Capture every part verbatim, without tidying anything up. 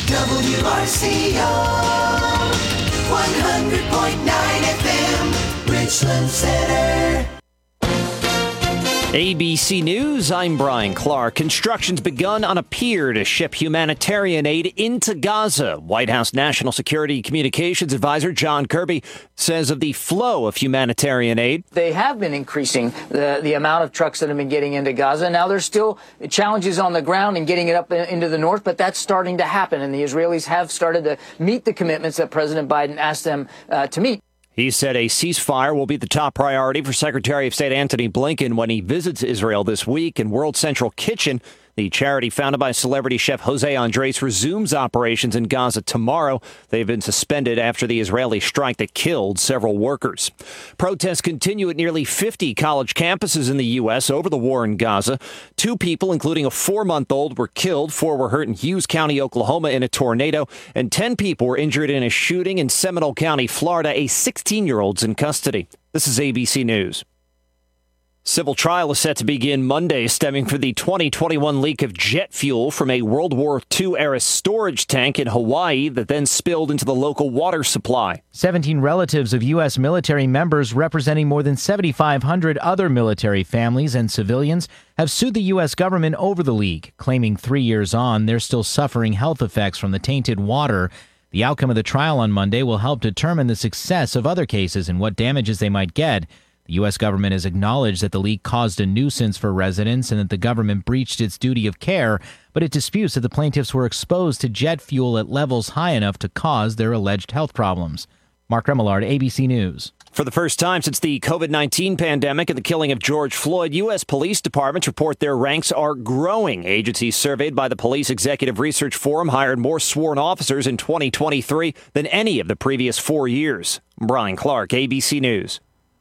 W R C O, one hundred point nine F M, Richland Center. A B C News, I'm Brian Clark. Construction's begun on a pier to ship humanitarian aid into Gaza. White House National Security Communications Advisor John Kirby says of the flow of humanitarian aid. They have been increasing the, the amount of trucks that have been getting into Gaza. Now, there's still challenges on the ground and getting it up into the north, but that's starting to happen. And the Israelis have started to meet the commitments that President Biden asked them uh, to meet. He said a ceasefire will be the top priority for Secretary of State Antony Blinken when he visits Israel this week. And World Central Kitchen, the charity founded by celebrity chef Jose Andres, resumes operations in Gaza tomorrow. They've been suspended after the Israeli strike that killed several workers. Protests continue at nearly fifty college campuses in the U S over the war in Gaza. Two people, including a four-month-old, were killed. Four were hurt in Hughes County, Oklahoma, in a tornado. And ten people were injured in a shooting in Seminole County, Florida. A sixteen-year-old's in custody. This is A B C News. Civil trial is set to begin Monday, stemming from the twenty twenty-one leak of jet fuel from a World War Two-era storage tank in Hawaii that then spilled into the local water supply. seventeen relatives of U S military members representing more than seventy-five hundred other military families and civilians have sued the U S government over the leak, claiming three years on they're still suffering health effects from the tainted water. The outcome of the trial on Monday will help determine the success of other cases and what damages they might get. The U S government has acknowledged that the leak caused a nuisance for residents and that the government breached its duty of care, but it disputes that the plaintiffs were exposed to jet fuel at levels high enough to cause their alleged health problems. Mark Remillard, A B C News. For the first time since the COVID nineteen pandemic and the killing of George Floyd, U S police departments report their ranks are growing. Agencies surveyed by the Police Executive Research Forum hired more sworn officers in twenty twenty-three than any of the previous four years. Brian Clark, A B C News.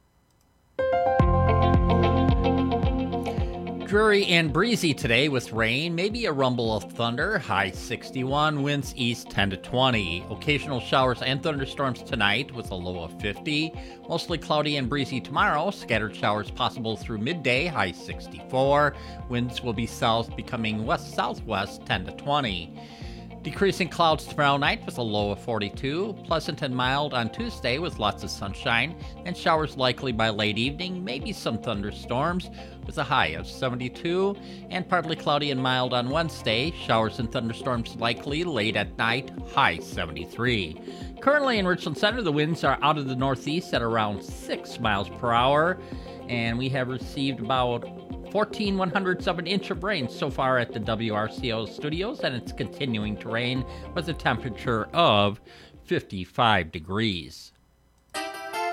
Dreary and breezy today with rain, maybe a rumble of thunder, high sixty-one, winds east ten to twenty. Occasional showers and thunderstorms tonight with a low of fifty. Mostly cloudy and breezy tomorrow, scattered showers possible through midday, high sixty-four. Winds will be south, becoming west-southwest ten to twenty. Decreasing clouds tomorrow night with a low of forty-two. Pleasant and mild on Tuesday with lots of sunshine and showers likely by late evening, maybe some thunderstorms with a high of seventy-two. And partly cloudy and mild on Wednesday, showers and thunderstorms likely late at night, high seventy-three. Currently in Richland Center, the winds are out of the northeast at around six miles per hour, and we have received about fourteen one hundredths of an inch of rain so far at the W R C O studios, and it's continuing to rain with a temperature of fifty-five degrees. one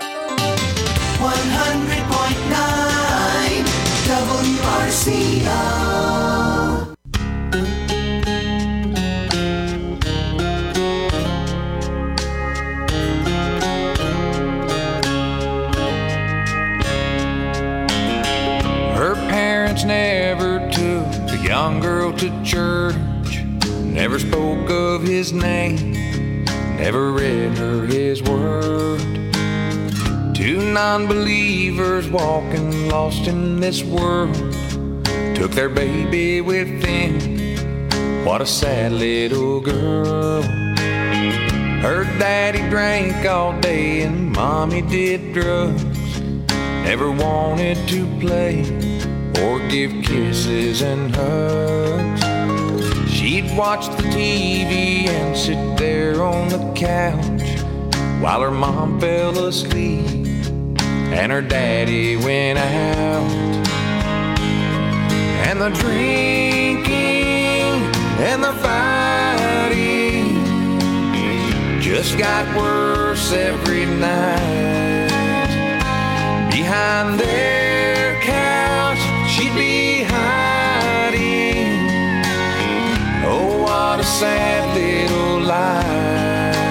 hundred point nine W R C O. Her parents never took the young girl to church, never spoke of his name, never read her his word. Two non-believers walking lost in this world took their baby with them. What a sad little girl. Her daddy drank all day and mommy did drugs, never wanted to play or give kisses and hugs. She'd watch the T V and sit there on the couch while her mom fell asleep and her daddy went out. And the drinking and the fighting just got worse every night. Behind their couch she'd be hiding. Oh, what a sad little life.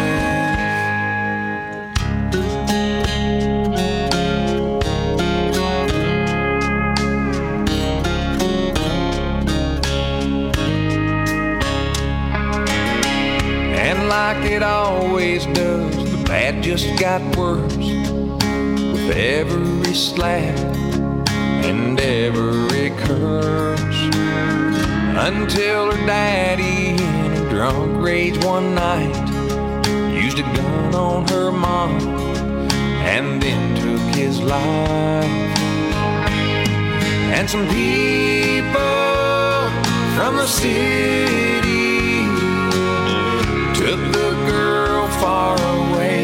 And like it always does, the bad just got worse with every slap and every curse, until her daddy in a drunk rage one night, used a gun on her mom, and then took his life. And some people from the city took the girl far away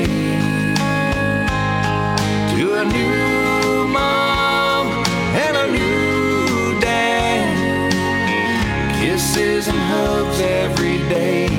to a new mom and a new dad, kisses and hugs every day.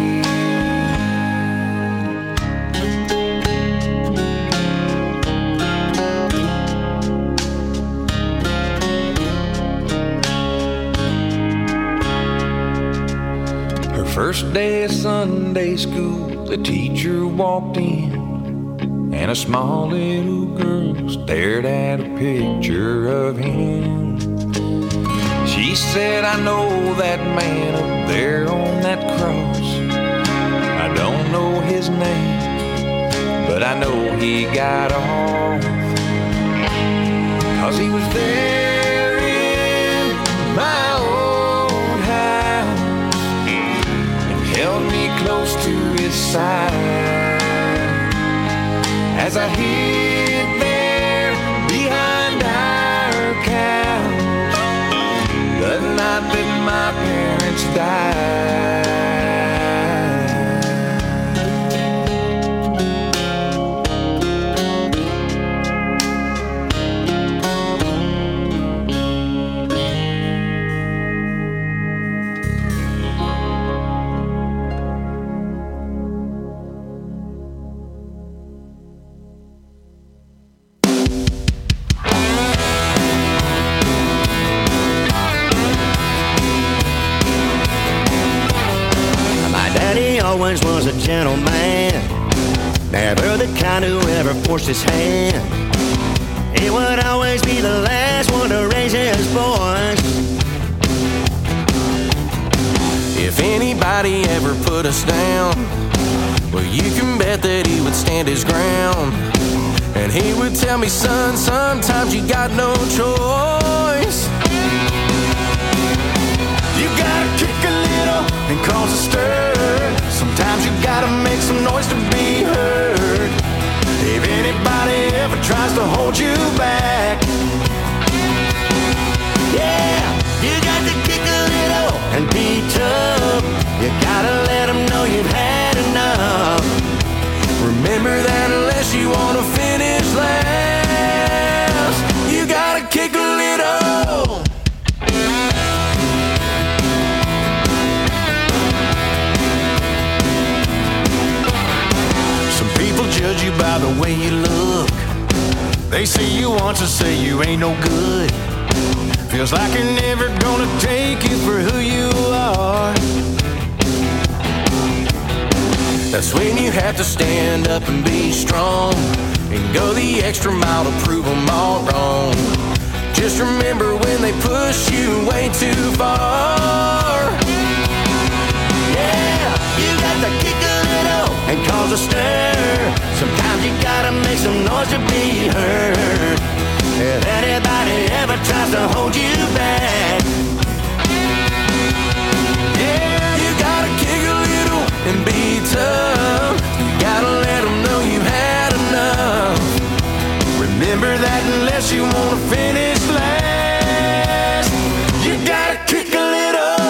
First day of Sunday school, the teacher walked in, and a small little girl stared at a picture of him. She said, I know that man up there on that cross. I don't know his name, but I know he got off, 'cause he was there in my old house, held me close to his side as I hid there behind our couch the night that my parents died. Always was a gentleman, never the kind who ever forced his hand. He would always be the last one to raise his voice. If anybody ever put us down, well, you can bet that he would stand his ground. And he would tell me, son, sometimes you got no choice. You gotta kick a little and cause a stir. Sometimes you gotta make some noise to be heard. If anybody ever tries to hold you back, yeah, you got to kick a little and be tough. You gotta let them know you've had enough. Remember that unless you wanna finish last, you gotta kick a little. Judge you by the way you look. They see you once and say you ain't no good. Feels like you're never gonna take you for who you are. That's when you have to stand up and be strong and go the extra mile to prove them all wrong. Just remember when they push you way too far. Yeah, you got to kick a little and cause a stir. Sometimes you gotta make some noise to be heard. If anybody ever tries to hold you back, yeah, you gotta kick a little and be tough. You gotta let them know you had enough. Remember that unless you wanna finish last, you gotta kick a little.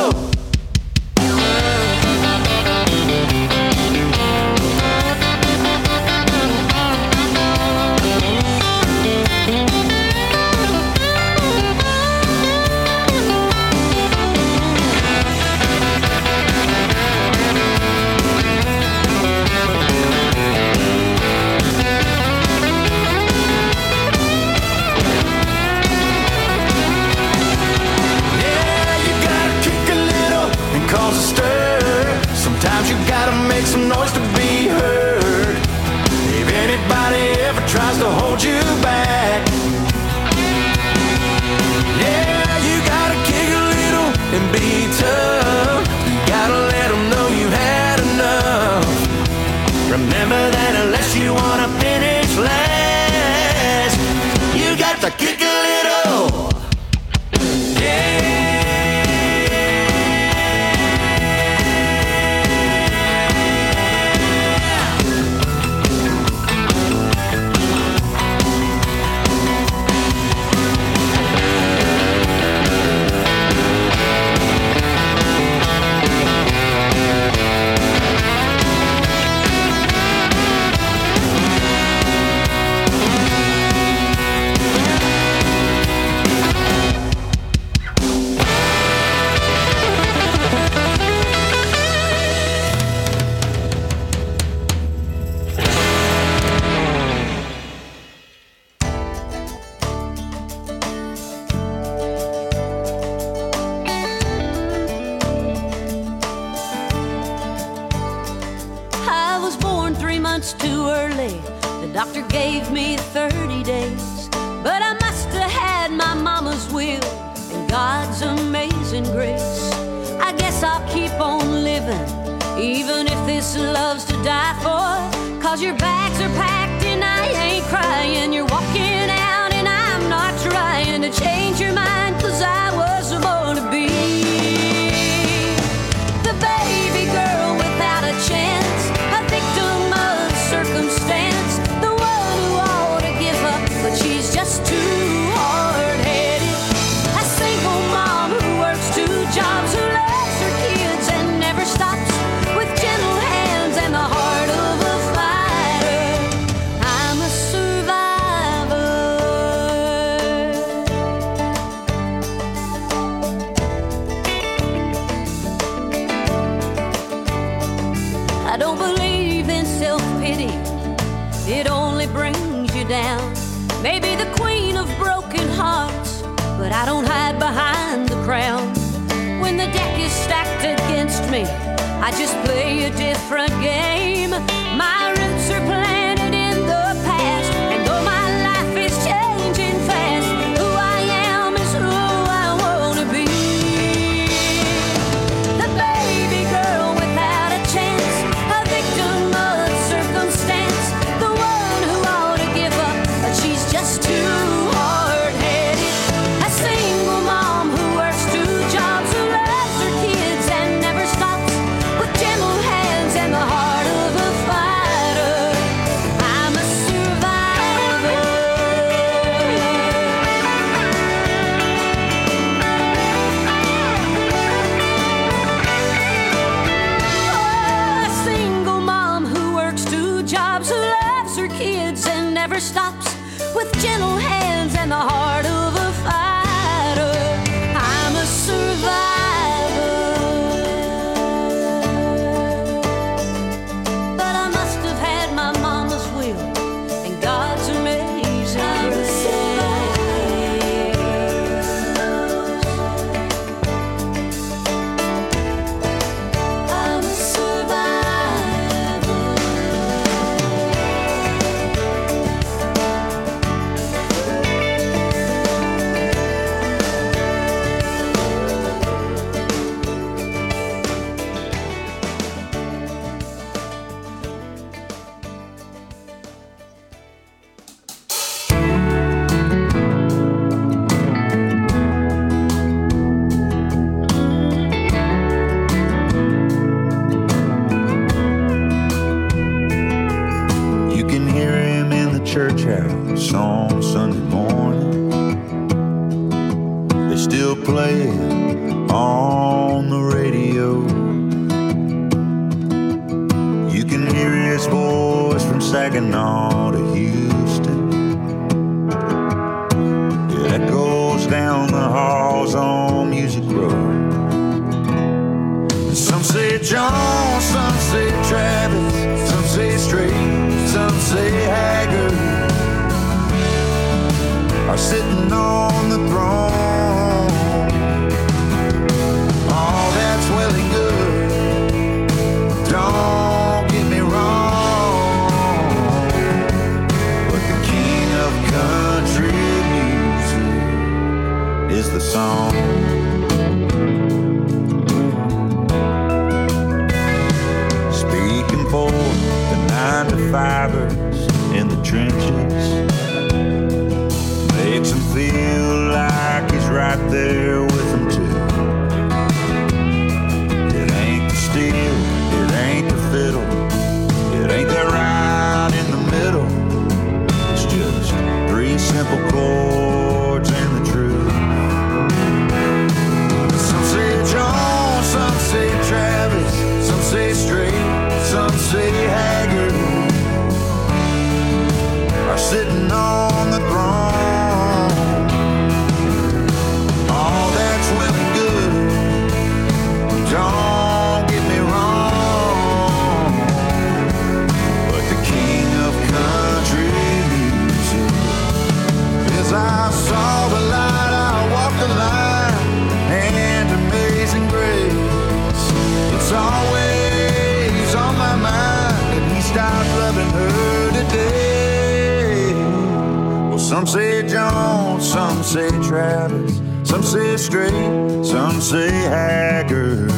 You gotta make some noise to be heard. If anybody ever tries to hold you back, yeah, you gotta kick a little and be tough. You gotta let them know you had enough. remember that unless you wanna finish last, you got to kick a little. Yeah. months too early. The doctor gave me thirty days. But I must have had my mama's will and God's amazing grace. I guess I'll keep on living, even if this love's to die for. Cause your bags are packed and I ain't crying. You're walking out and I'm not trying to change your mind, cause I was born to be the baby girl without a chance, a victim of circumstance, the one who ought to give up, but she's just too hard-headed. A single mom who works two jobs, who loves her kids and never stops, with gentle hands and the heart of a fighter. I'm a survivor. I don't believe in self-pity, it only brings you down. Maybe the queen of broken hearts, but I don't hide behind the crown. When the deck is stacked against me, I just play a different game. My roots are planted in the past, and though my life is changing fast, who I am is who I wanna be. The baby girl without a chance, a victim of circumstance, the one who ought to give up, but she's just too hard-headed. A single mom who works two jobs, who loves her kids and never stops, with gentle hands and the heart of a fighter. I'm a survivor. Oh, a single mom who works two jobs, who loves her kids and never stops, with gentle hands and the heart of a fighter. I'm a survivor. But I must have had my mama's will and God's amazing grace. I'm a survivor. You can hear him in the church house on Sunday morning. They still play it on the radio. You can hear his voice from Saginaw to Houston. It echoes down the halls on Music Road. Some say John, some say Travis, some say Straight, some say Haggard are sitting on the throne. All that's well and good, don't get me wrong, but the king of country music is the song. Speaking for the nine to fivers in the trenches, makes him feel like he's right there with them too. It ain't the steel, it ain't the fiddle, it ain't that right in the middle. It's just three simple chords and the truth. Some say John, some say Travis, some say Straight, some say Haggard are sitting on the throne. All that Some say Jones, some say Travis, some say Strait, some say Haggard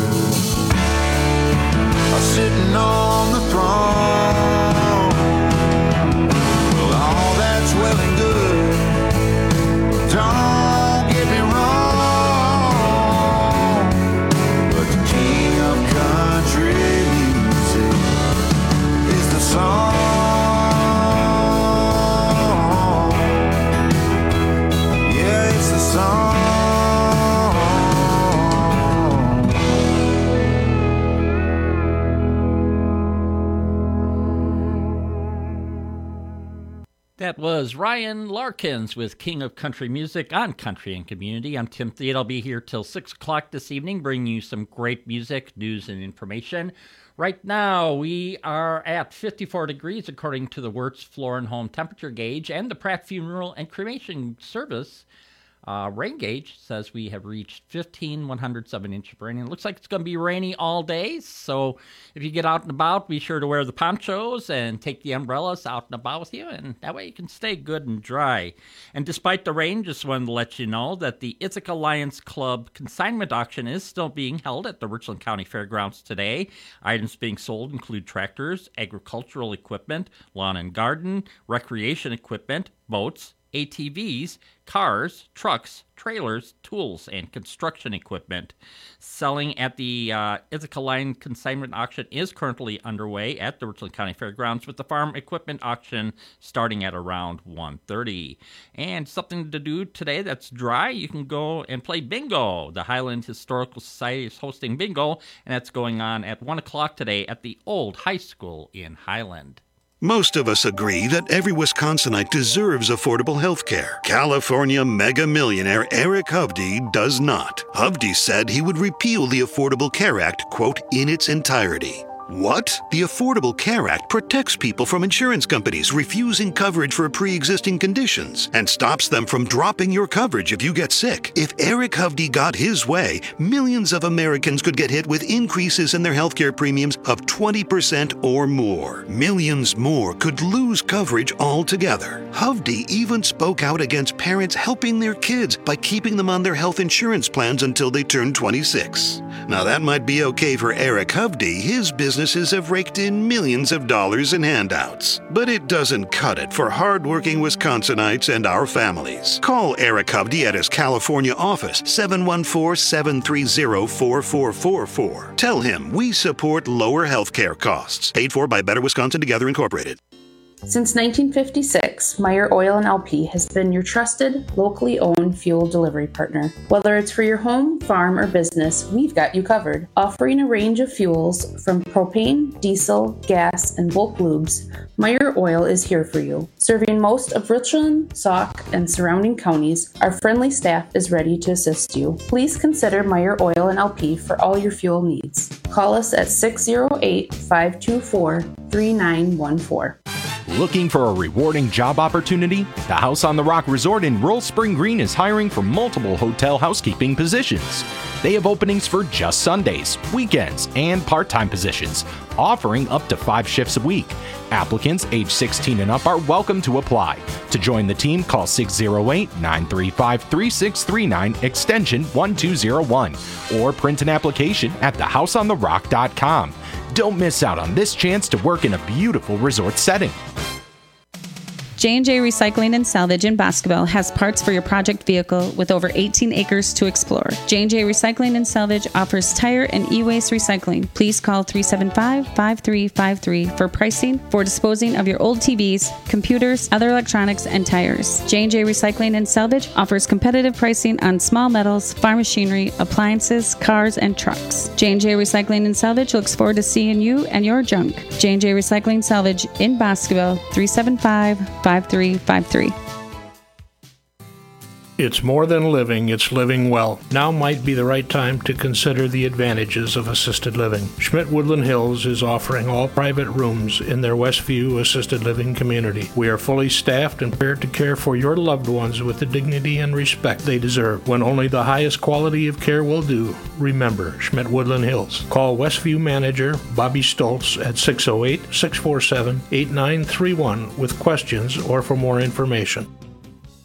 are sitting on the throne. Well, all that's well and good. Don't get me wrong, but the king of country music is the song. Yeah, it's the song. That was Ryan Larkins with King of Country Music on Country and Community. I'm Tim Thede. I'll be here till six o'clock this evening, bringing you some great music, news, and information. Right now, we are at fifty-four degrees, according to the Wirtz Floor and Home Temperature Gauge, and the Pratt Funeral and Cremation Service uh, rain gauge says we have reached fifteen one hundredths of an inch of rain. And it looks like it's going to be rainy all day, so if you get out and about, be sure to wear the ponchos and take the umbrellas out and about with you, and that way you can stay good and dry. And despite the rain, just wanted to let you know that the Ithaca Lions Club consignment auction is still being held at the Richland County Fairgrounds today. Items being sold include tractors, agricultural equipment, lawn and garden, recreation equipment, boats, A T Vs, cars, trucks, trailers, tools, and construction equipment. Selling at the uh, Ithaca Lion Consignment Auction is currently underway at the Richland County Fairgrounds, with the farm equipment auction starting at around one thirty. And something to do today that's dry, you can go and play bingo. The Highland Historical Society is hosting bingo, and that's going on at one o'clock today at the old high school in Highland. Most of us agree that every Wisconsinite deserves affordable health care. California mega millionaire Eric Hovde does not. Hovde said he would repeal the Affordable Care Act, quote, in its entirety. What? The Affordable Care Act protects people from insurance companies refusing coverage for pre-existing conditions and stops them from dropping your coverage if you get sick. If Eric Hovde got his way, millions of Americans could get hit with increases in their healthcare premiums of twenty percent or more. Millions more could lose coverage altogether. Hovde even spoke out against parents helping their kids by keeping them on their health insurance plans until they turn twenty-six. Now that might be okay for Eric Hovde. His business Businesses have raked in millions of dollars in handouts. But it doesn't cut it for hardworking Wisconsinites and our families. Call Eric Hovde at his California office, seven one four, seven three zero, four four four four. Tell him we support lower health care costs. Paid for by Better Wisconsin Together Incorporated. Since nineteen fifty-six, Meyer Oil and L P has been your trusted, locally owned fuel delivery partner. Whether it's for your home, farm, or business, we've got you covered. Offering a range of fuels from propane, diesel, gas, and bulk lubes, Meyer Oil is here for you. Serving most of Richland, Sauk, and surrounding counties, our friendly staff is ready to assist you. Please consider Meyer Oil and L P for all your fuel needs. Call us at six oh eight, five two four, three nine one four. Looking for a rewarding job opportunity? The House on the Rock Resort in Rural Spring Green is hiring for multiple hotel housekeeping positions. They have openings for just Sundays, weekends, and part-time positions, offering up to five shifts a week. Applicants age sixteen and up are welcome to apply. To join the team, call six oh eight, nine three five, three six three nine, extension one two oh one, or print an application at the house on the rock dot com. Don't miss out on this chance to work in a beautiful resort setting. J and J Recycling and Salvage in Boscoville has parts for your project vehicle with over eighteen acres to explore. J and J Recycling and Salvage offers tire and e-waste recycling. Please call three seven five, five three five three for pricing for disposing of your old T Vs, computers, other electronics, and tires. J and J Recycling and Salvage offers competitive pricing on small metals, farm machinery, appliances, cars, and trucks. J and J Recycling and Salvage looks forward to seeing you and your junk. J and J Recycling Salvage in Boscoville, three seven five, five three five three. It's more than living, it's living well. Now might be the right time to consider the advantages of assisted living. Schmidt Woodland Hills is offering all private rooms in their Westview assisted living community. We are fully staffed and prepared to care for your loved ones with the dignity and respect they deserve. When only the highest quality of care will do, remember Schmidt Woodland Hills. Call Westview manager Bobby Stoltz at six oh eight, six four seven, eight nine three one with questions or for more information.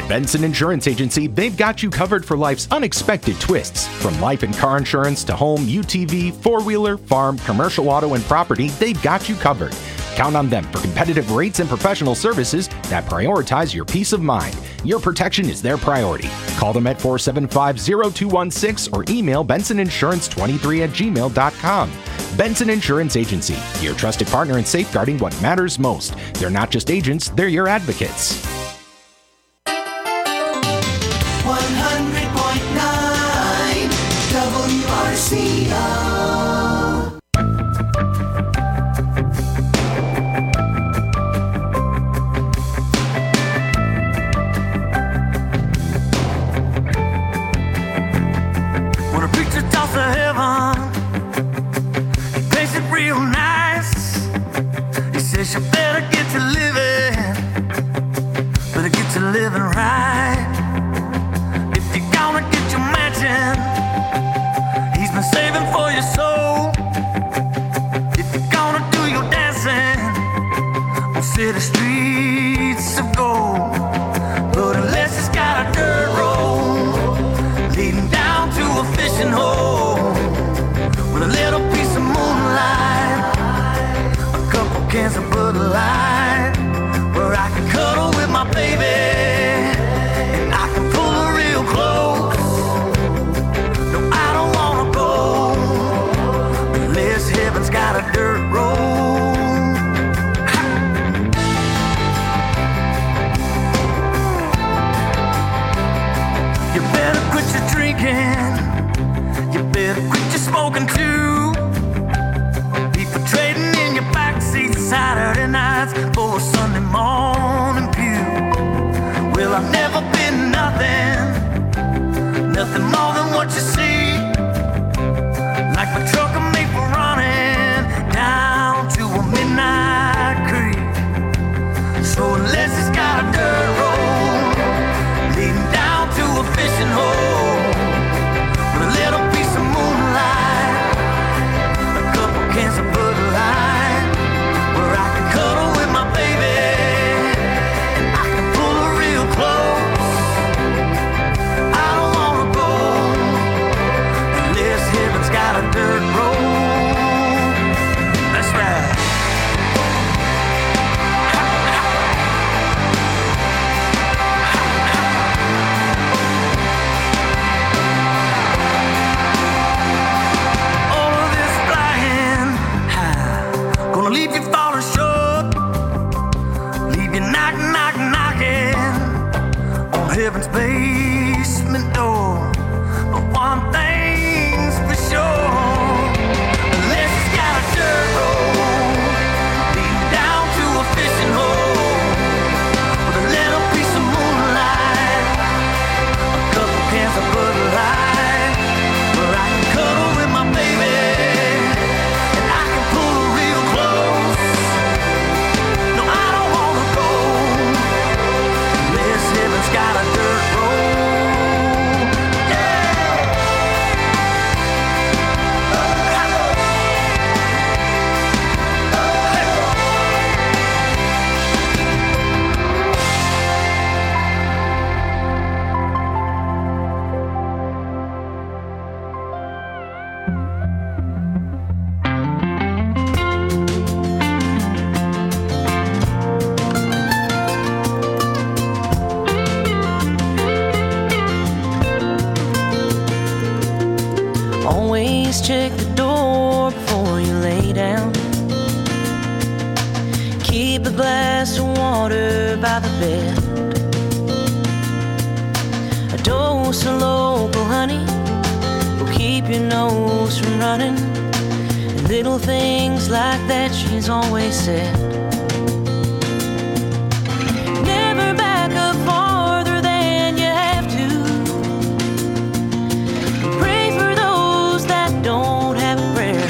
Benson Insurance Agency, they've got you covered for life's unexpected twists. From life and car insurance to home, U T V, four-wheeler, farm, commercial auto, and property, they've got you covered. Count on them for competitive rates and professional services that prioritize your peace of mind. Your protection is their priority. Call them at four seven five, zero two one six or email benson insurance twenty-three at gmail dot com. Benson Insurance Agency, your trusted partner in safeguarding what matters most. They're not just agents, they're your advocates. one hundred point nine W R C O. When a preacher talks of heaven, he paints it real nice. He says you better get to living, better get to living right. If you're gonna get your mansion, he's been saving for your soul. If you're gonna do your dancing on city streets of gold, but unless it's got a dirt road leading down to a fishing hole with a little piece of moonlight, a couple cans of Bud Light, where I can cuddle with my baby and I can pull her real close. No, I don't wanna go unless heaven's got a dirt road. You better quit your drinking, you better quit your smoking too. People trading in your backseat Saturday nights for a Sunday morning pew. Well, I've never been nothing, nothing more than what you see. Like my truck I made for running down to a midnight creek. So unless it's got a dirt road leading down to a fishing hole with a little piece of moonlight, a couple cans of Bud Light, where I can cuddle with my baby and I can pull her real close. I don't wanna go unless heaven's got a dirt road. That's right. All of this flying high, gonna leave you falling short, leave you knock, knock, knocking on heaven's basement door. But one thing's for sure, unless it's got a dirt road leading down to a fishing hole with a little piece of moonlight, a couple cans of Bud Light, where I can cuddle with my baby and I can pull her real close. No, I don't wanna go unless heaven's got a dirt road. Yeah. Always check the door before you lay down. Keep a glass of water by the bed. A dose of local honey will keep your nose from running. And little things like that she's always said. Never back up farther than you have to. Pray for those that don't have a prayer.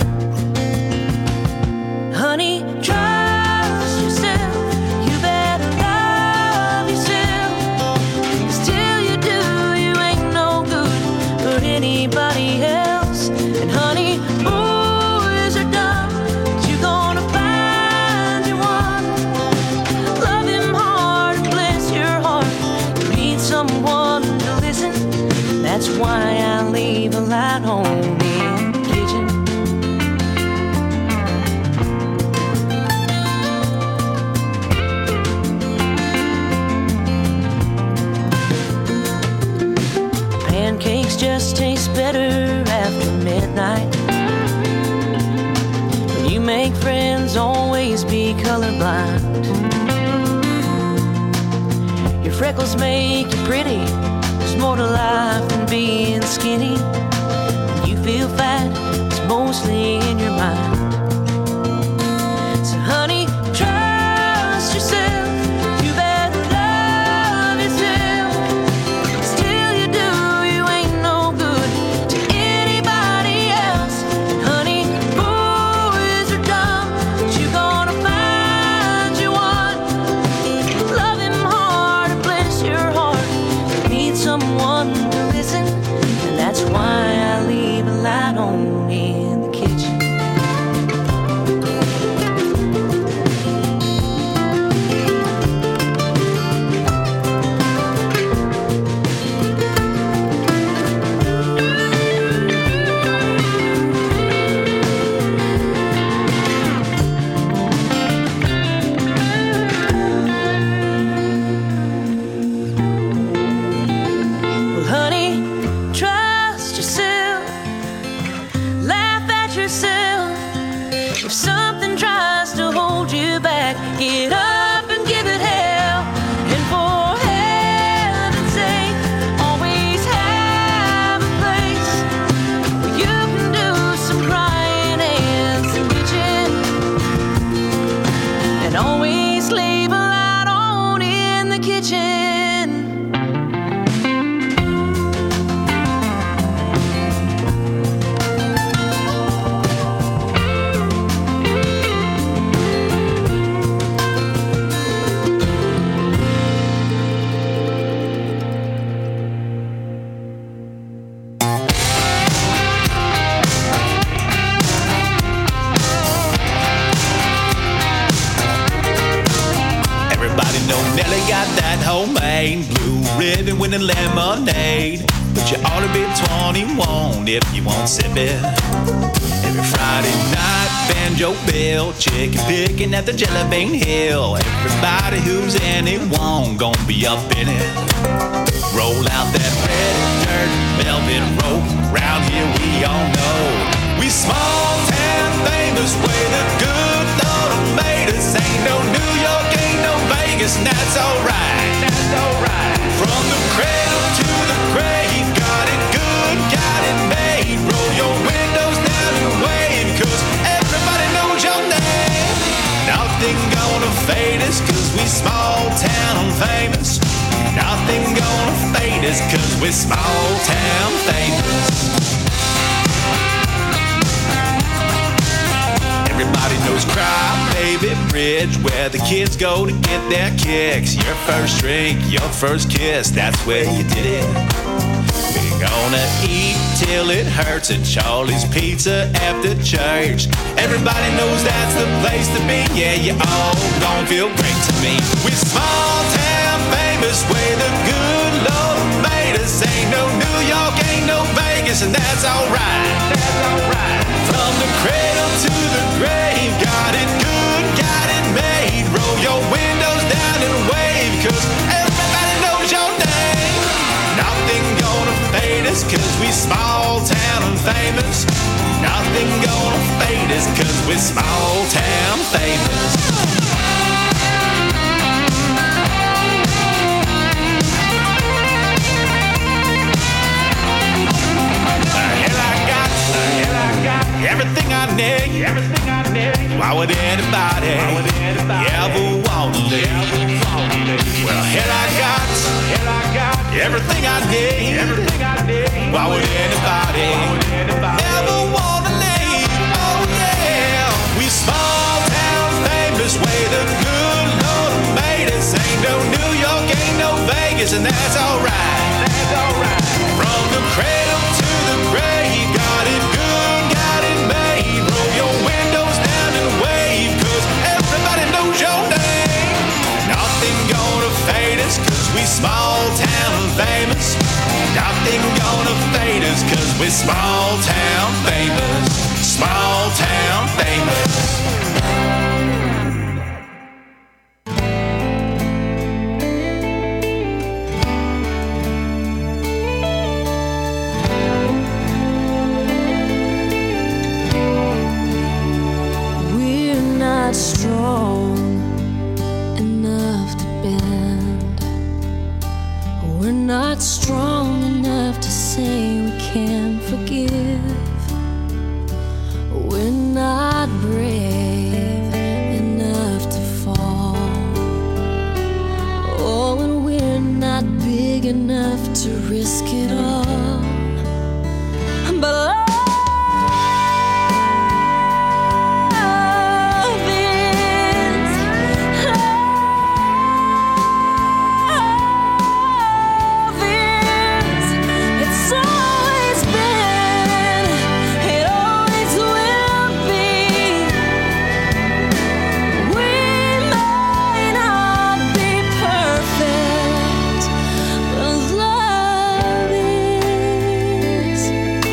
Honey, trust yourself. You better love yourself. 'Cause till you do, you ain't no good for anybody else. And honey, boys are dumb, but you're gonna find you one friends always be colorblind. Your freckles make you pretty. There's more to life than being skinny. When you feel fat, it's mostly in your mind. So honey, trust yourself. You better love yourself. 'Cause till you do, you ain't no good to anybody else. And honey, boys are dumb, but you gonna find you one. Love him hard and bless your heart. You need someone to listen, and that's why I leave a light on in the kitchen. Well, honey, trust yourself. Laugh at yourself. If something tries to hold you back, get up and give it hell. And for heaven's sake, always have a place where you can do some crying and some bitching. And always leave a light on in the kitchen. Everybody know Nelly got that homemade blue ribbon with a lemonade. But you ought to be twenty-one if you won't sip it. Every Friday night, Banjo Bill, chicken picking at the Jelly Bean Hill. Everybody who's anyone gonna be up in it. Roll out that red dirt velvet rope. Round here we all know we small town famous. Way the good Lord made us. Ain't no New York, ain't no Vegas, and that's alright. That's alright. From the cradle to the grave, got it good, got it made. Roll your windows down and wave, 'cause everybody knows your name. Nothing gonna fade us, 'cause we small town famous. Nothing gonna fade us, 'cause we're small town famous. Everybody knows Cry Baby Bridge, where the kids go to get their kicks. Your first drink, your first kiss, that's where you did it. We're gonna eat till it hurts at Charlie's Pizza after church. Everybody knows that's the place to be. Yeah, you all gon' feel great to me. We're small town famous, where the good Lord made us. Ain't no New York, ain't no Vegas, and that's alright. That's alright. From the cradle to the grave, got it good, got it made. Roll your windows down and wave, 'cause everybody knows your name. Nothing gonna fade us, 'cause we small town famous. Nothing gonna fade us, 'cause we small town famous. Everything I need, everything I need. Why would anybody, Why would anybody ever want to live? Well, here I got, here I got everything I need, everything I need. Why would anybody, Why would anybody ever want to leave? Oh yeah, we small town famous, way the good Lord made us. Ain't no New York, ain't no Vegas, and that's alright. That's alright. From the cradle to the grave, got it good, got it made. Roll your windows down and wave, 'cause everybody knows your name. Nothing gonna fade us, 'cause we small town famous. Nothing gonna fade us, 'cause we small town famous. Small town famous. not strong enough to bend. We're not strong enough to say we can forgive. We're not brave enough to fall. Oh, and we're not big enough to risk it all. But love is, love is, it's always been, it always will be. We may not be perfect, but love is.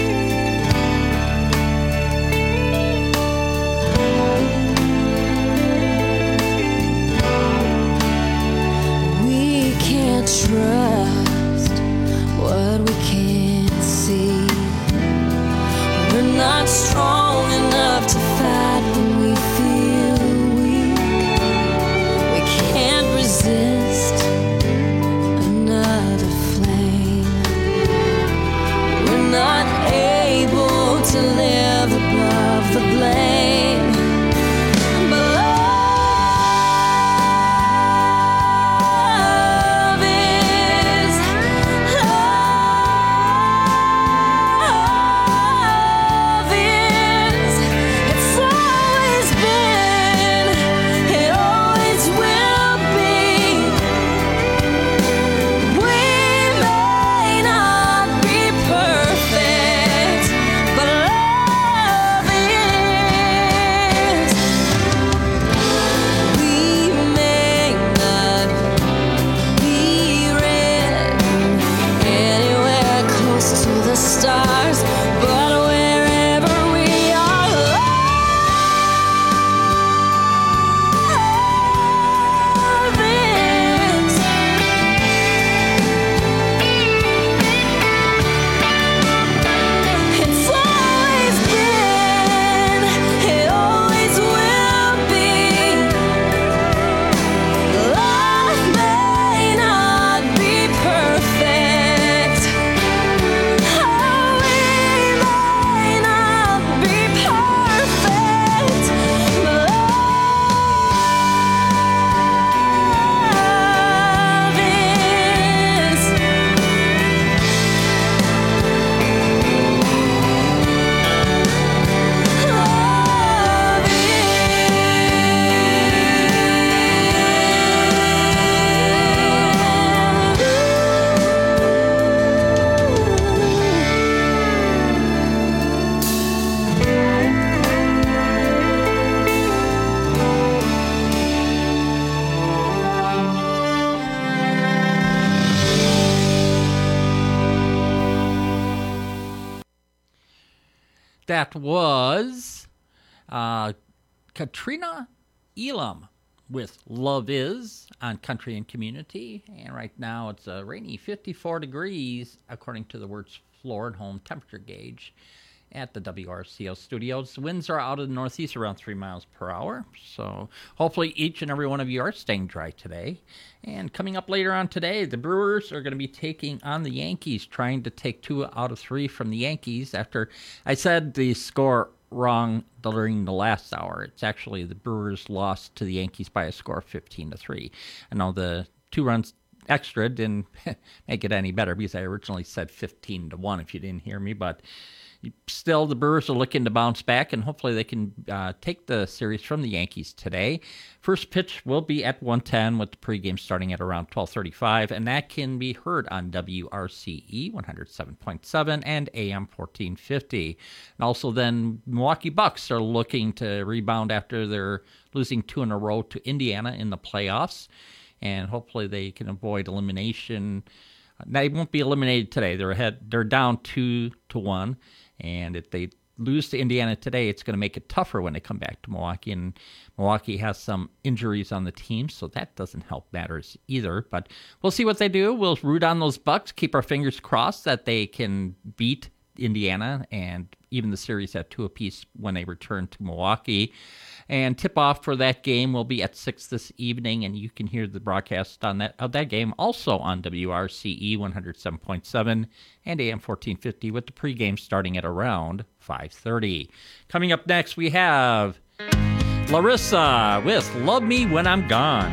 We can't trust what we can't see. We're not strong enough to fight when we feel weak. We can't resist another flame. We're not able to live above the blame. But love is, love is, it's always been, it always will be. We may not be perfect, but love is. We may not be ready anywhere close to the stars, but wherever we are, love is. It's always been, it always will be. Love may not be perfect. Oh, we may not be perfect, but love is. Love That was uh, Katrina Elam with Love Is on Country and Community. And right now it's a rainy fifty-four degrees, according to the Words Floor and Home temperature gauge at the W R C O studios. Winds are out of the northeast around three miles per hour. So hopefully each and every one of you are staying dry today. And coming up later on today, the Brewers are going to be taking on the Yankees, trying to take two out of three from the Yankees after I said the score wrong during the last hour. It's actually the Brewers lost to the Yankees by a score of fifteen to three. I know the two runs extra didn't make it any better because I originally said fifteen to one if you didn't hear me, but still, the Brewers are looking to bounce back, and hopefully they can uh, take the series from the Yankees today. First pitch will be at one ten with the pregame starting at around twelve thirty-five, and that can be heard on W R C E one oh seven point seven and A M fourteen fifty. And also then, Milwaukee Bucks are looking to rebound after they're losing two in a row to Indiana in the playoffs, and hopefully they can avoid elimination. They won't be eliminated today. They're ahead. They're down two to one. And if they lose to Indiana today, it's going to make it tougher when they come back to Milwaukee. And Milwaukee has some injuries on the team, so that doesn't help matters either. But we'll see what they do. We'll root on those Bucks, keep our fingers crossed that they can beat Indiana and even the series at two apiece when they return to Milwaukee. And tip-off for that game will be at six this evening, and you can hear the broadcast on that of that game also on W R C E one oh seven point seven and A M fourteen fifty, with the pregame starting at around five thirty. Coming up next, we have Larissa with Love Me When I'm Gone.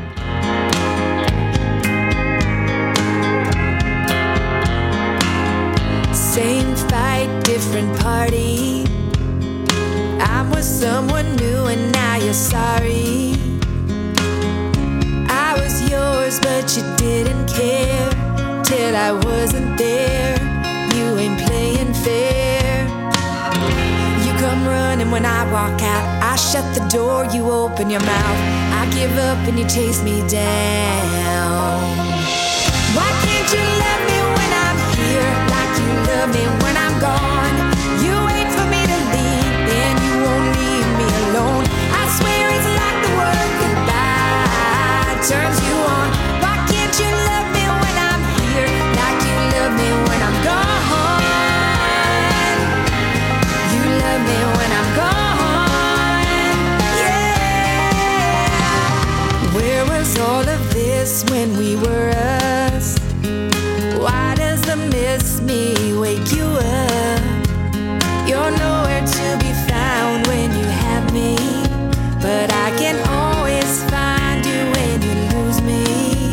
Same fight, different party. I'm with someone new and now you're sorry. I was yours but you didn't care. Till I wasn't there, you ain't playing fair. You come running when I walk out. I shut the door, you open your mouth. I give up and you chase me down. Why can't you love me when I'm here like you love me when I'm gone? You wait for me to leave, then you won't leave me alone. I swear it's like the word goodbye turns you on. Why can't you love me when I'm here like you love me when I'm gone? You love me when I'm gone, yeah. Where was all of this when we were us? Why does the miss me wake you up? You're nowhere to be found when you have me, but I can always find you when you lose me.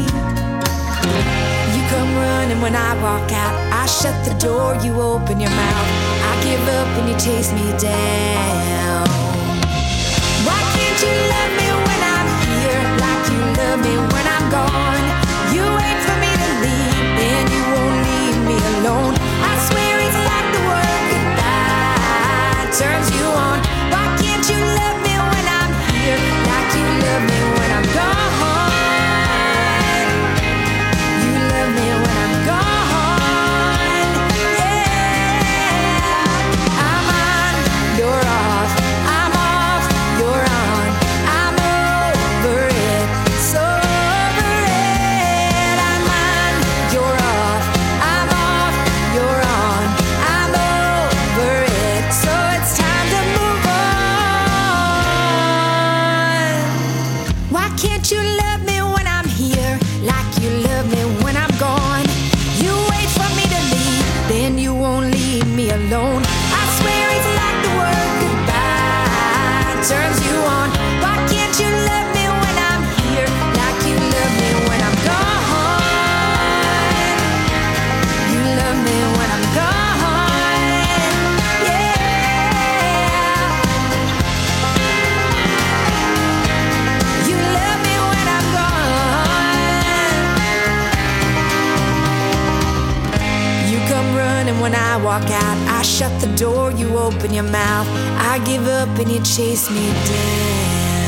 You come running when I walk out. I shut the door, you open your mouth. I give up and you chase me down. Why can't you love me when I'm here like you love me when I'm gone? You wait for me to leave, then you won't leave me alone. I swear it's like the word goodbye turns you on. Why can't you love me when I'm here like you love me when I'm gone? You love me when I'm gone, yeah. I'm on, you're off. I'm off, you're on. I'm over it, so over it. I'm on, you're off. I'm off, you're on. I'm over it, so it's time to move on. Why can't you love me when I'm here like you love me when I'm gone? You wait for me to leave, then you won't leave me alone. I swear it's like the word goodbye turns you on. Why can't you love me when I'm here like you love me when I'm gone? You love me when I'm gone, yeah. You love me when I'm gone. You come running when I walk out. I shut the door, you open your mouth. I give up and you chase me down.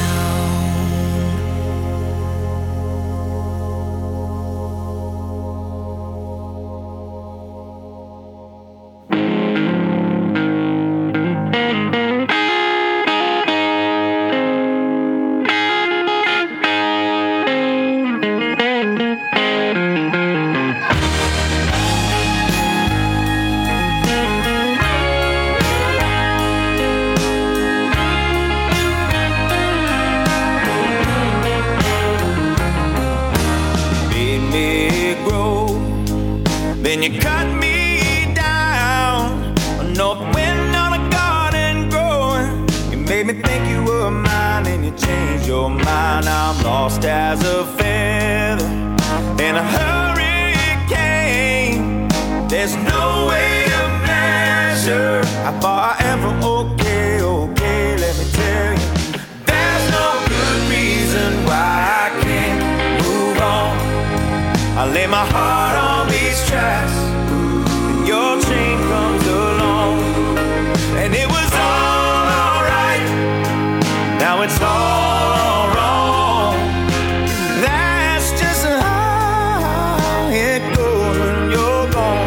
Made me grow, then you cut me down. A north wind on a garden growing. You made me think you were mine, and you changed your mind. I'm lost as a feather in a hurricane. There's no way to measure how far I am from okay, okay. Let me tell you, there's no good reason why I can't move on. I lay my heart on these tracks, and your chain comes along, and it was all alright. Now it's all wrong. That's just how it goes when you're gone.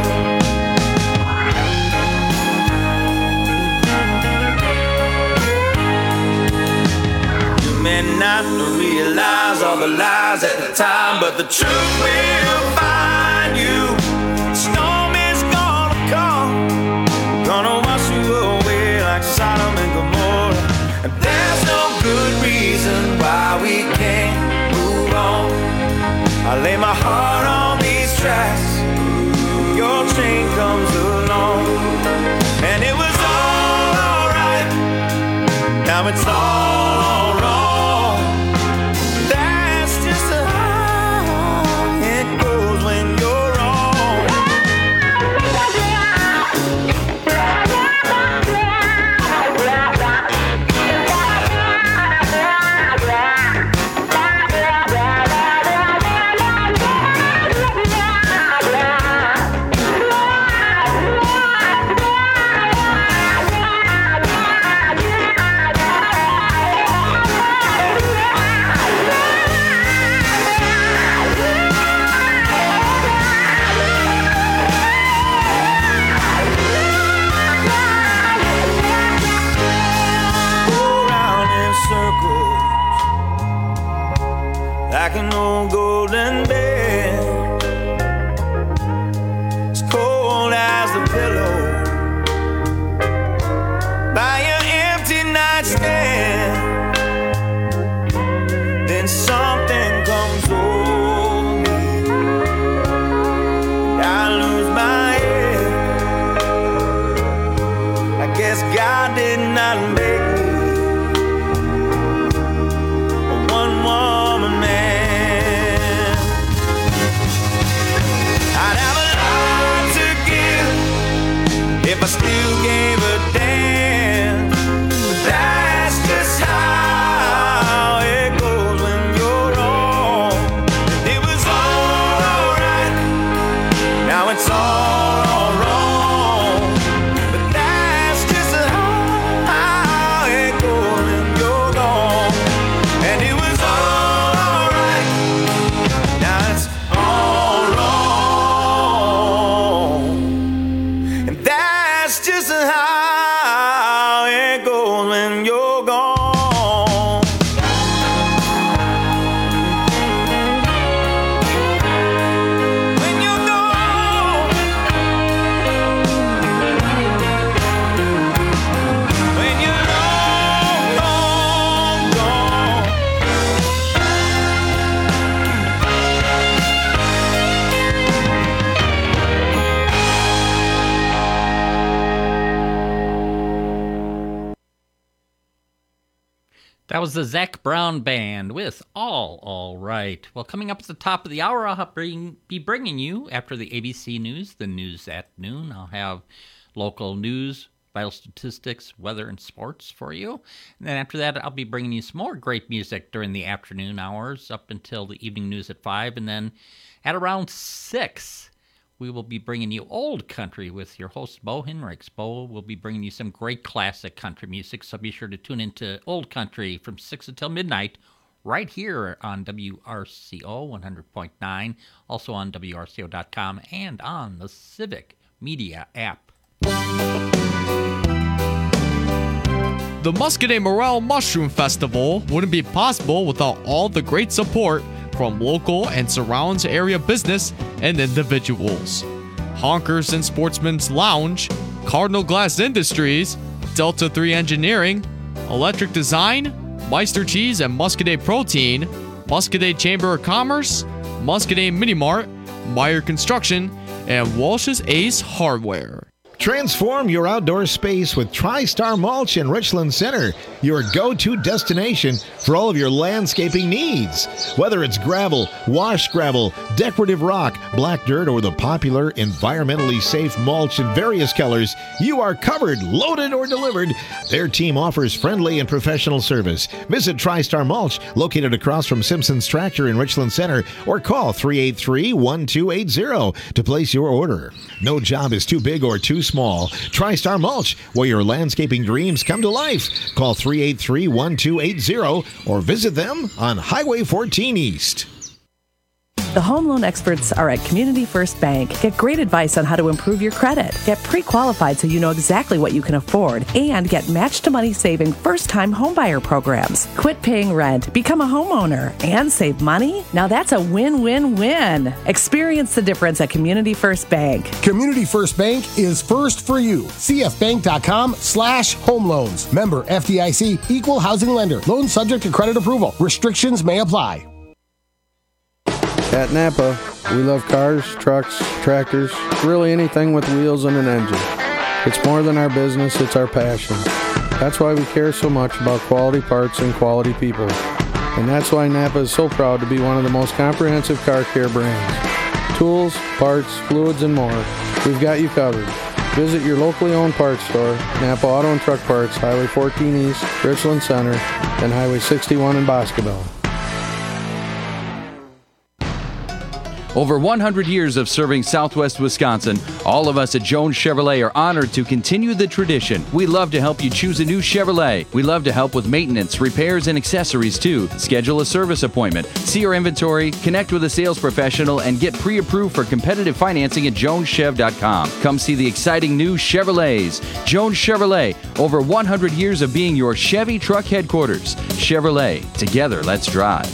You may not realize all the lies at the time, but the truth will find you. Storm is gonna come, gonna wash you away. I lay my heart on these tracks. Your train comes along, and it was all alright. Now it's all wrong. That's just how it goes when you're wrong. Like an old golden bed, as cold as the pillow by your empty nightstand. Then something comes over me, and I lose my head. I guess God did not make me a one-woman man. If I still gave a damn, but that's just how it goes when you're wrong. It was all alright, now it's all wrong. But that's just how it goes when you're gone. And it was all alright, now it's all wrong. And that's just how it goes when you're gone. When you're gone. When you're long, long gone. That was the Zac Brown Band with All All Right. Well, coming up at the top of the hour, I'll bring, be bringing you, after the A B C News, the News at Noon. I'll have local news, vital statistics, weather, and sports for you. And then after that, I'll be bringing you some more great music during the afternoon hours up until the evening news at five. And then at around six, we will be bringing you Old Country with your host, Bo Hinrichs. Bo will be bringing you some great classic country music, so be sure to tune into Old Country from six until midnight right here on W R C O one hundred point nine, also on W R C O dot com and on the Civic Media app. The Muscadet Morel Mushroom Festival wouldn't be possible without all the great support from local and surrounds area business and individuals. Honkers and Sportsman's Lounge, Cardinal Glass Industries, Delta three Engineering, Electric Design, Meister Cheese and Muscadet Protein, Muscadet Chamber of Commerce, Muscadet Mini Mart, Meyer Construction, and Walsh's Ace Hardware. Transform your outdoor space with TriStar Mulch in Richland Center, your go-to destination for all of your landscaping needs. Whether it's gravel, wash gravel, decorative rock, black dirt, or the popular environmentally safe mulch in various colors, you are covered, loaded, or delivered. Their team offers friendly and professional service. Visit TriStar Mulch, located across from Simpson's Tractor in Richland Center, or call three eight three, one two eight zero to place your order. No job is too big or too small. TriStar Mulch, where your landscaping dreams come to life. Call three eight three, one two eight zero or visit them on Highway fourteen East. The home loan experts are at Community First Bank. Get great advice on how to improve your credit. Get pre-qualified so you know exactly what you can afford. And get match-to-money saving first-time homebuyer programs. Quit paying rent, become a homeowner, and save money? Now that's a win-win-win. Experience the difference at Community First Bank. Community First Bank is first for you. C F bank dot com slash home loans. Member F D I C, equal housing lender. Loan subject to credit approval. Restrictions may apply. At Napa, we love cars, trucks, tractors, really anything with wheels and an engine. It's more than our business, it's our passion. That's why we care so much about quality parts and quality people. And that's why Napa is so proud to be one of the most comprehensive car care brands. Tools, parts, fluids, and more. We've got you covered. Visit your locally owned parts store, Napa Auto and Truck Parts, Highway fourteen East, Richland Center, and Highway sixty-one in Boscobel. Over one hundred years of serving Southwest Wisconsin, all of us at Jones Chevrolet are honored to continue the tradition. We love to help you choose a new Chevrolet. We love to help with maintenance, repairs, and accessories too. Schedule a service appointment, see our inventory, connect with a sales professional, and get pre-approved for competitive financing at jones chev dot com. Come see the exciting new Chevrolets. Jones Chevrolet, over one hundred years of being your Chevy truck headquarters. Chevrolet, together let's drive.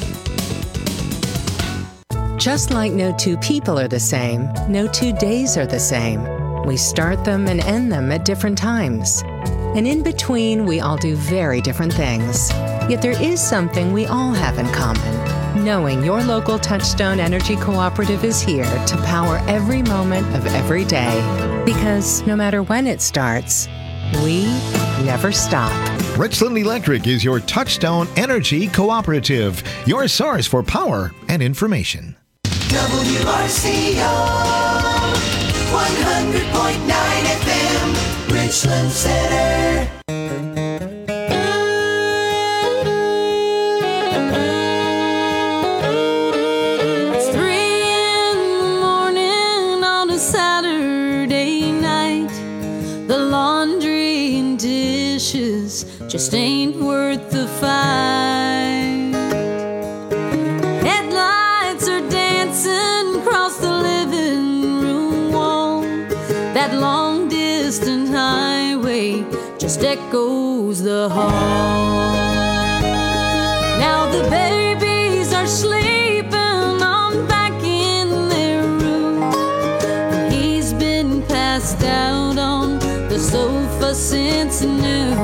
Just like no two people are the same, no two days are the same. We start them and end them at different times. And in between, we all do very different things. Yet there is something we all have in common. Knowing your local Touchstone Energy Cooperative is here to power every moment of every day. Because no matter when it starts, we never stop. Richland Electric is your Touchstone Energy Cooperative, your source for power and information. W R C O one hundred point nine F M, Richland Center. It's three in the morning on a Saturday night. The laundry and dishes just ain't worth the fight. That long distant highway just echoes the hall. Now the babies are sleeping on back in their room, and he's been passed out on the sofa since noon.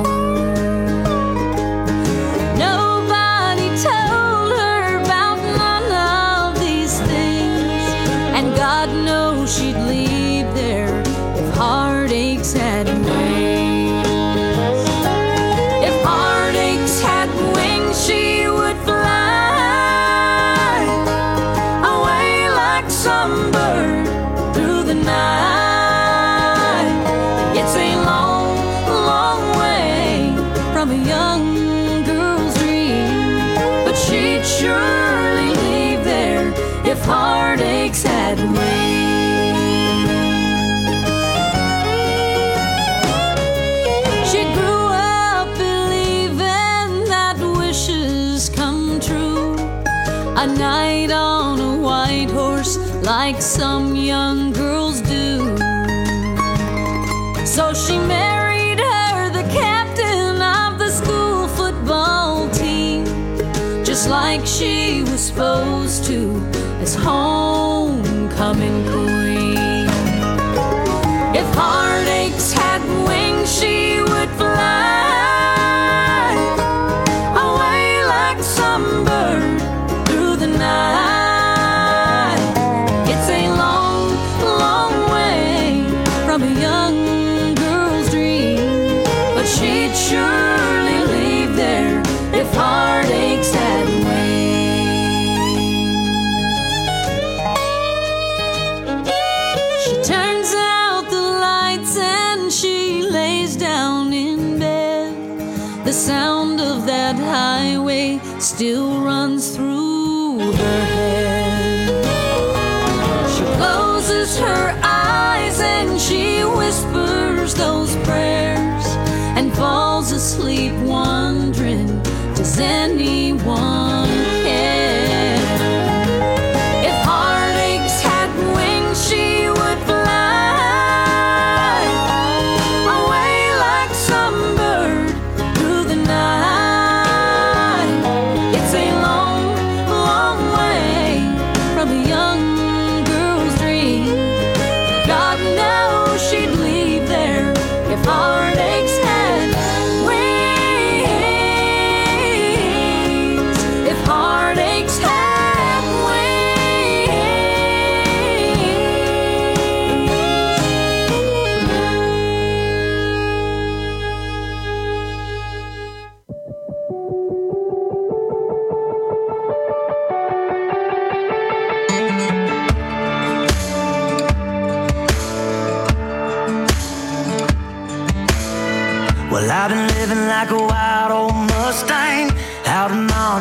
Nobody told her about none of these things, and God knows she'd leave there heartaches had wings. If heartaches had wings, she would fly away like some bird through the night. It's a long, long way from a young girl's dream, but she'd surely leave there if heartaches had wings. A night on a white horse like some young girls do. So she married her, the captain of the school football team, just like she was supposed to, as homecoming queen. If heartaches had wings, she would fly away like some bird through the night. It's a long, long way from a young girl's dream, but she'd surely leave there if heartaches had wings. She turns out the lights and she lays down in bed. The sound of that highway still runs through her head. She closes her eyes and she whispers those prayers and falls asleep wondering, does anyone care? If heartaches had wings, she would fly away like some bird through the night. It's a long, long way from a young girl's dream. God knows she'd leave there if heartaches had wings.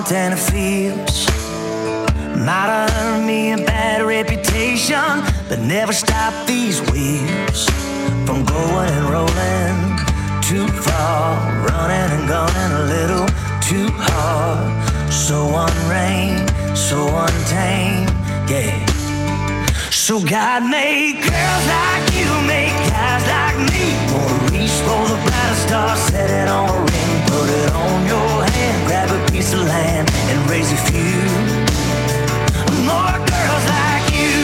than it feels. Might have earned me a bad reputation, but never stop these wheels from going and rolling too far, running and gunning a little too hard. So unrein, so untamed, yeah. So God made girls like you, make guys like me. Wanna reach for the brightest star, set it on a ring, put it on your hand, grab a piece of land and raise a few more girls like you.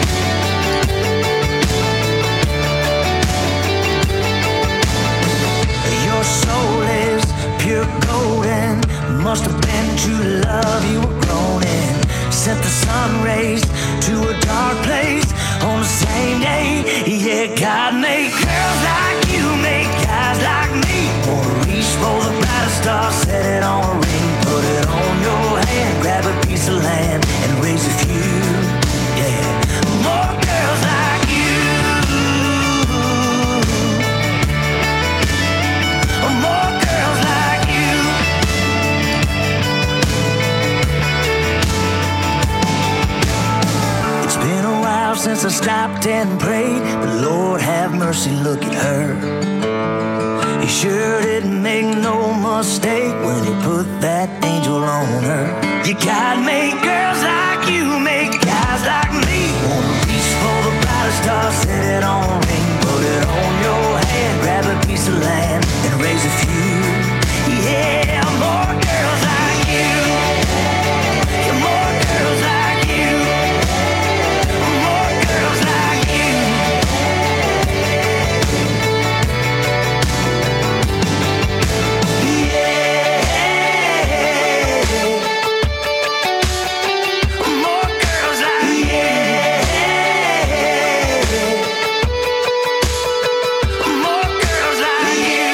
Your soul is pure golden, must have been true love you were grown in. Sent the sun rays to a dark place on the same day. Yeah, God made girls like you, make guys like me. Wanna reach for the brightest star, set it on a ring, put it on your hand, grab a piece of land and raise a few, yeah, more girls like you. More girls like you. It's been a while since I stopped and prayed, but Lord have mercy, look at her. He sure didn't make no mistake when he put that angel on her. You gotta make girls like you, make guys like me. Wanna reach for the brightest star, set it on a ring, put it on your hand, grab a piece of land and raise a few. Yeah, more girls like you. Yeah, more girls like you. More girls like you. More girls like you. More girls like you.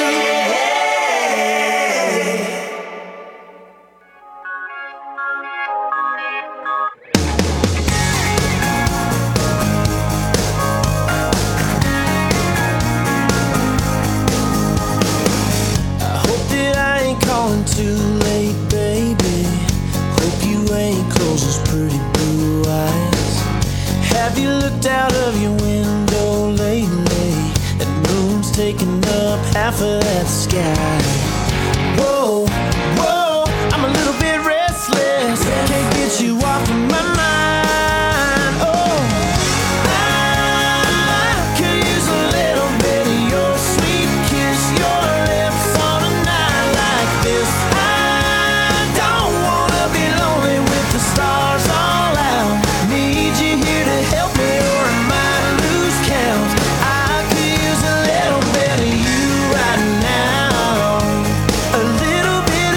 I hope that I ain't calling too late, baby. Hope you ain't closed those pretty blue eyes. Have you looked out of your window lately? That moon's taking up half of that sky. Whoa, whoa, I'm a little bit restless. Can't get you off of my mind. Oh, I could use a little bit of your sweet kiss, your lips on a night like this. I don't wanna be lonely with the stars all out. Need you here to help me or I might lose count. I could use a little bit of you right now. A little bit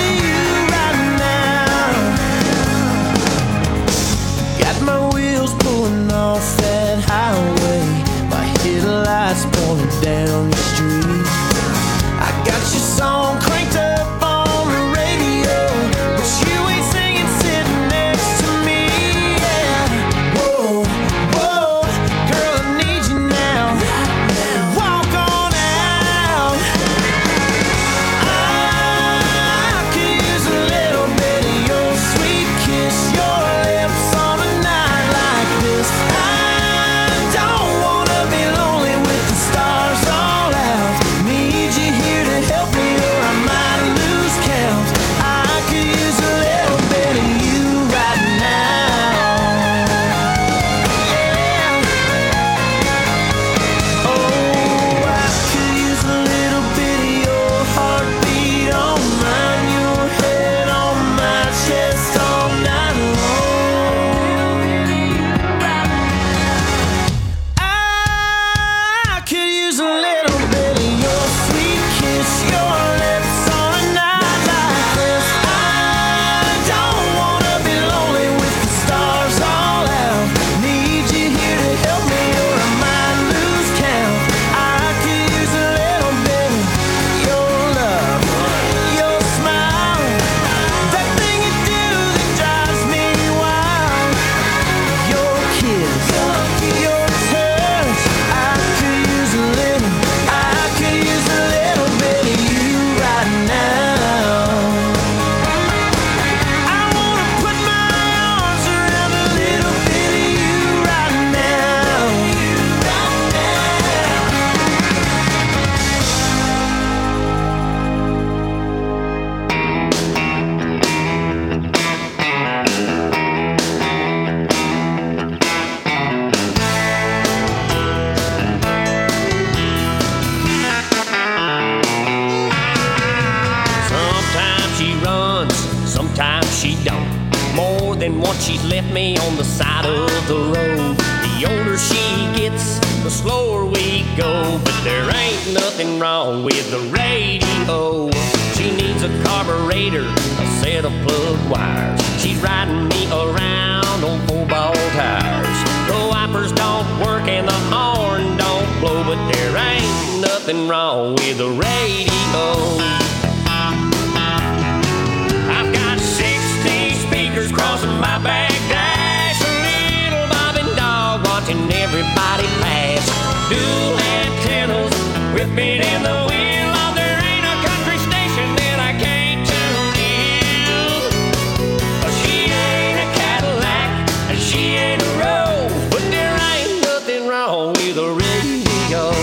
than what she's left me on the side of the road. The older she gets, the slower we go. But there ain't nothing wrong with the radio. She needs a carburetor, a set of plug wires. She's riding me around on four-ball tires. The wipers don't work and the horn don't blow, but there ain't nothing wrong with the radio. I've got sixty speakers crossing my back dash, a little bobbing dog watching everybody pass. Dual antennas with me in the wheel. Oh, there ain't a country station that I can't tune in. She ain't a Cadillac and she ain't a Rose, but there ain't nothing wrong with the radio.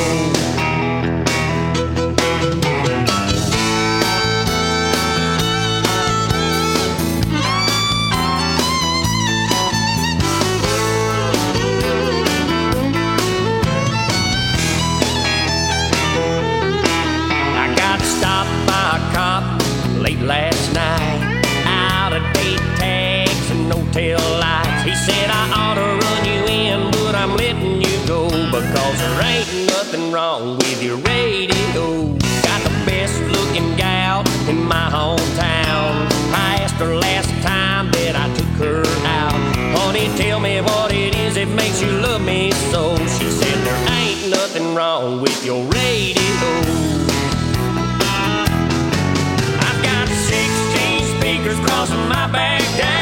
Late last night, out of date tags and no tail lights. He said I ought to run you in, but I'm letting you go because there ain't nothing wrong with your radio. Got the best looking gal in my hometown. I asked her last time that I took her out, honey, tell me what it is that makes you love me so. She said there ain't nothing wrong with your radio. Crossing my back down.